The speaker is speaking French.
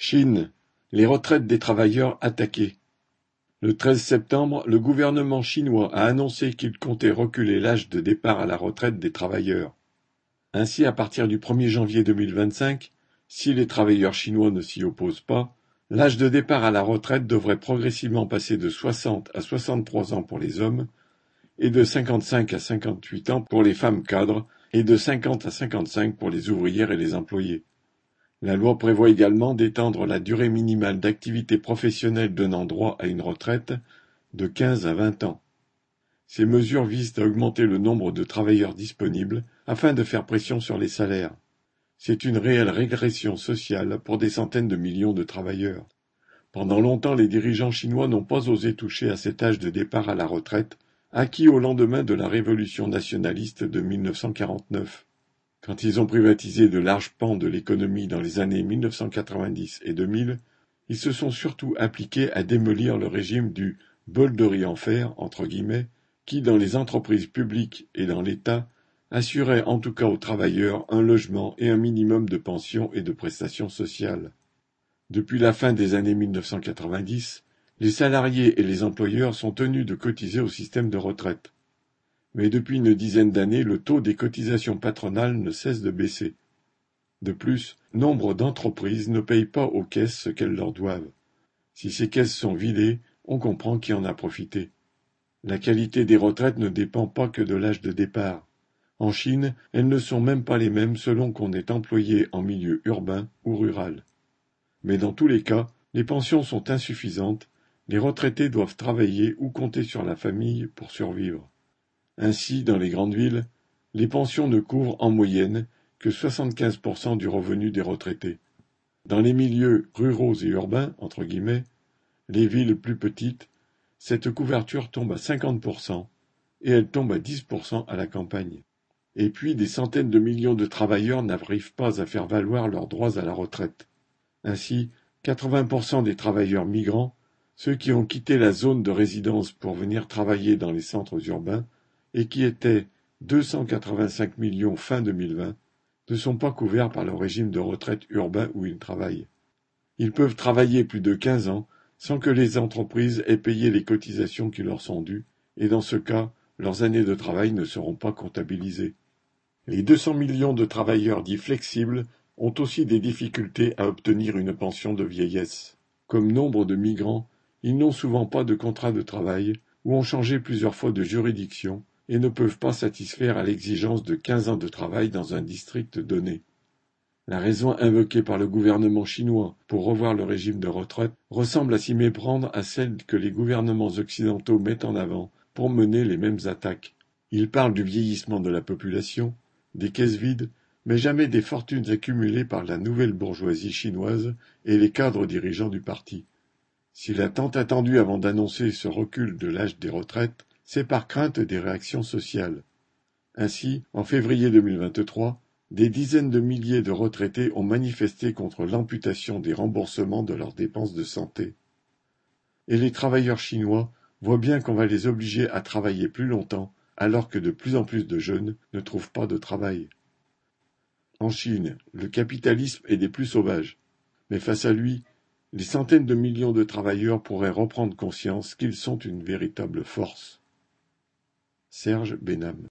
Chine, les retraites des travailleurs attaquées. Le 13 septembre, le gouvernement chinois a annoncé qu'il comptait reculer l'âge de départ à la retraite des travailleurs. Ainsi, à partir du 1er janvier 2025, si les travailleurs chinois ne s'y opposent pas, l'âge de départ à la retraite devrait progressivement passer de 60 à 63 ans pour les hommes et de 55 à 58 ans pour les femmes cadres et de 50 à 55 pour les ouvrières et les employés. La loi prévoit également d'étendre la durée minimale d'activité professionnelle donnant droit à une retraite de 15 à 20 ans. Ces mesures visent à augmenter le nombre de travailleurs disponibles afin de faire pression sur les salaires. C'est une réelle régression sociale pour des centaines de millions de travailleurs. Pendant longtemps, les dirigeants chinois n'ont pas osé toucher à cet âge de départ à la retraite, acquis au lendemain de la révolution nationaliste de 1949. Quand ils ont privatisé de larges pans de l'économie dans les années 1990 et 2000, ils se sont surtout appliqués à démolir le régime du « bol de riz en fer » entre guillemets, qui, dans les entreprises publiques et dans l'État, assurait en tout cas aux travailleurs un logement et un minimum de pension et de prestations sociales. Depuis la fin des années 1990, les salariés et les employeurs sont tenus de cotiser au système de retraite. Mais depuis une dizaine d'années, le taux des cotisations patronales ne cesse de baisser. De plus, nombre d'entreprises ne payent pas aux caisses ce qu'elles leur doivent. Si ces caisses sont vidées, on comprend qui en a profité. La qualité des retraites ne dépend pas que de l'âge de départ. En Chine, elles ne sont même pas les mêmes selon qu'on est employé en milieu urbain ou rural. Mais dans tous les cas, les pensions sont insuffisantes, les retraités doivent travailler ou compter sur la famille pour survivre. Ainsi, dans les grandes villes, les pensions ne couvrent en moyenne que 75% du revenu des retraités. Dans les milieux ruraux et urbains, entre guillemets, les villes plus petites, cette couverture tombe à 50% et elle tombe à 10% à la campagne. Et puis, des centaines de millions de travailleurs n'arrivent pas à faire valoir leurs droits à la retraite. Ainsi, 80% des travailleurs migrants, ceux qui ont quitté la zone de résidence pour venir travailler dans les centres urbains, et qui étaient 285 millions fin 2020, ne sont pas couverts par le régime de retraite urbain où ils travaillent. Ils peuvent travailler plus de 15 ans sans que les entreprises aient payé les cotisations qui leur sont dues, et dans ce cas, leurs années de travail ne seront pas comptabilisées. Les 200 millions de travailleurs dits flexibles ont aussi des difficultés à obtenir une pension de vieillesse. Comme nombre de migrants, ils n'ont souvent pas de contrat de travail ou ont changé plusieurs fois de juridiction et ne peuvent pas satisfaire à l'exigence de 15 ans de travail dans un district donné. La raison invoquée par le gouvernement chinois pour revoir le régime de retraite ressemble à s'y méprendre à celle que les gouvernements occidentaux mettent en avant pour mener les mêmes attaques. Ils parlent du vieillissement de la population, des caisses vides, mais jamais des fortunes accumulées par la nouvelle bourgeoisie chinoise et les cadres dirigeants du parti. S'il a tant attendu avant d'annoncer ce recul de l'âge des retraites, c'est par crainte des réactions sociales. Ainsi, en février 2023, des dizaines de milliers de retraités ont manifesté contre l'amputation des remboursements de leurs dépenses de santé. Et les travailleurs chinois voient bien qu'on va les obliger à travailler plus longtemps, alors que de plus en plus de jeunes ne trouvent pas de travail. En Chine, le capitalisme est des plus sauvages, mais face à lui, les centaines de millions de travailleurs pourraient reprendre conscience qu'ils sont une véritable force. Serge Benham.